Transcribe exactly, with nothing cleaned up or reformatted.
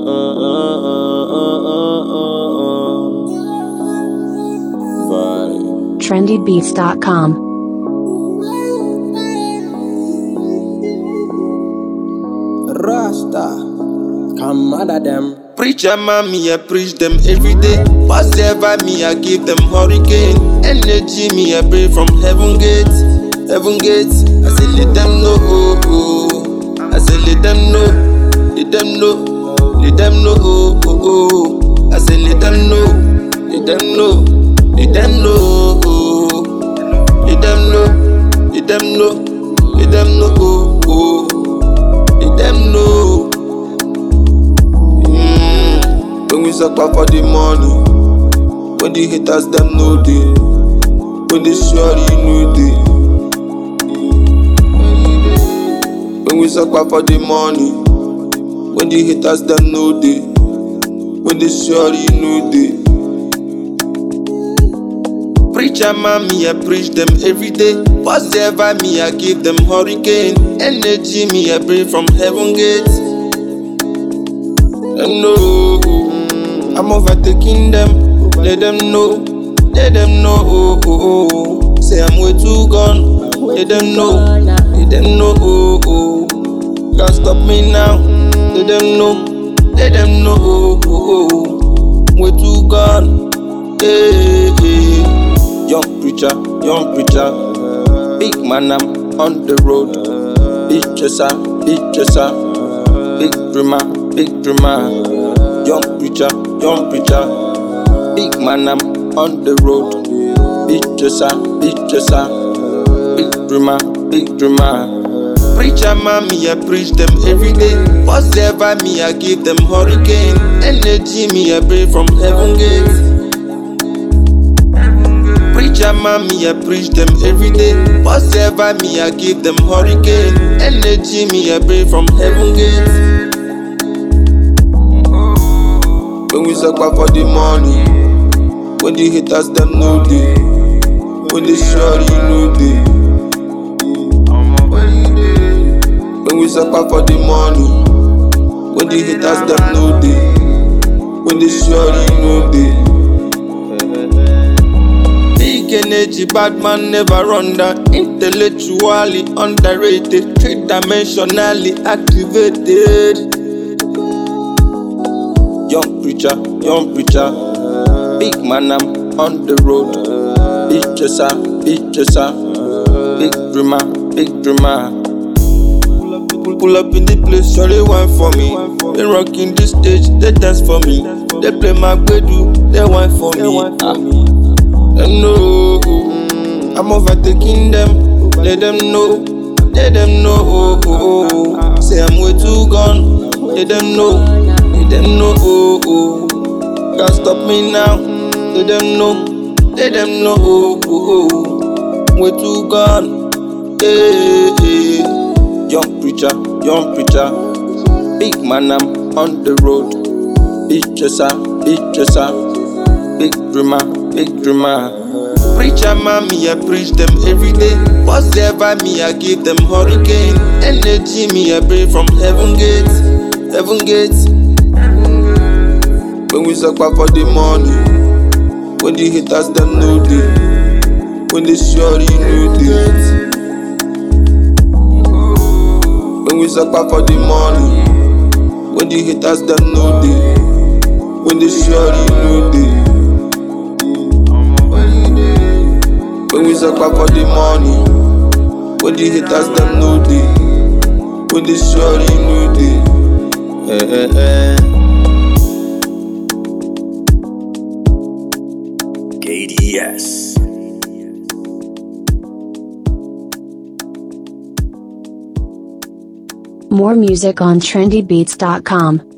trendy beats dot com. Rasta, come mad at them. Preacher man, me I preach them every day. Whatever me I give them hurricane. Energy me I pray from heaven gates, heaven gates. I say let them know, oh, oh. I say let them know, let them know, let them know, oh, oh, oh. I say let them know, let them know, let them know, oh. Let them know, let them know, let them know, oh, oh. Let them know. Mm. When we suck up for the money, when the haters them know they, when they sure you know they. When we suck up for the money, when the haters them know they, when they sure you know they. Preacher man, me I preach them every day. Whatever me I give them hurricane. Energy me I pray from heaven gates. Them know I'm overtaking them. Let them know, let them know. Oh, oh, oh. Say I'm way too gone. Let them know, let them know. Oh, oh. Can't stop me now. Let them know, let them know. Oh, oh, oh. Way too gone. Hey, hey. Young preacher, young preacher, big man, I'm on the road. Big chaser, big chaser, big dreamer, big dreamer. Young preacher, young preacher, big man, I'm on the road. Big chaser, big chaser, big dreamer, big dreamer. Preacher man, me I preach them every day. Whatever me I give them hurricane. Energy me I pray from heaven gates. Preacher man, me I preach them every day. Whatever me I give them hurricane. Energy me I pray from heaven gates. When we suck up for the money, when the haters them know they, when they sure you know they. When we suck up for the money, when the haters them know they, when they sure you know they. Energy, bad man never run down. Intellectually underrated, three-dimensionally activated. Young preacher, young preacher, big man, I'm on the road. Big chaser, big chaser, big dreamer, big dreamer. Pull up in the place, sure they wine for me. They rocking the stage, they dance for me. They play my gbedu, they wine for me. Ah. Them know I'm overtaking them. Let them know, let them know. Oh, oh, oh. Say I'm way too gone. Let them know, let them know. Oh, oh. Can't stop me now. Let them know, let them know. Oh, oh, oh. Way too gone. Hey, hey. Young preacher, young preacher, big man, I'm on the road. Big chaser, big chaser, big dreamer, big dreamer. Preacher man, me I preach them every day. Whatever me I give them hurricane. Energy me I pray from heaven gates, heaven gates. When we suck up for the money, when the haters them know they, when they sure you know they. When we suck up for the money, when the haters them know they, when they sure you know they. When we suck up for the money, when the haters them know they, when they sure you know they. Eh, eh, eh. K D S. More music on trendy beats dot com.